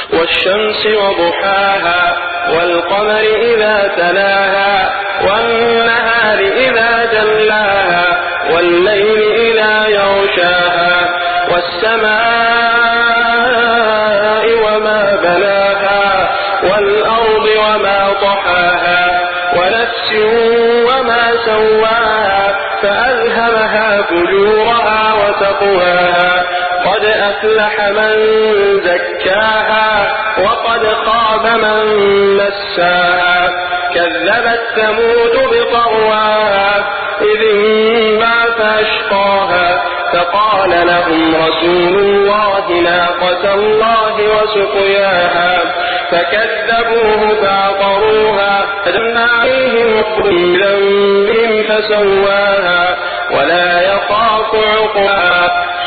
والشمس وضحاها والقمر إذا تلاها والنهار إذا جلاها والليل إذا يغشاها والسماء وما بناها والأرض وما طحاها ونفس وما سواها فألهمها فجورها وتقواها قد أفلح من زكاها وقد خاب من دساها كذبت ثمود بطغواها إذ انبعث أشقاها فقال لهم رسول الله ناقة الله وسقياها فكذبوه فعقروها فدمنا عليهم بذنبهم فسواها ولا يخاف عقباها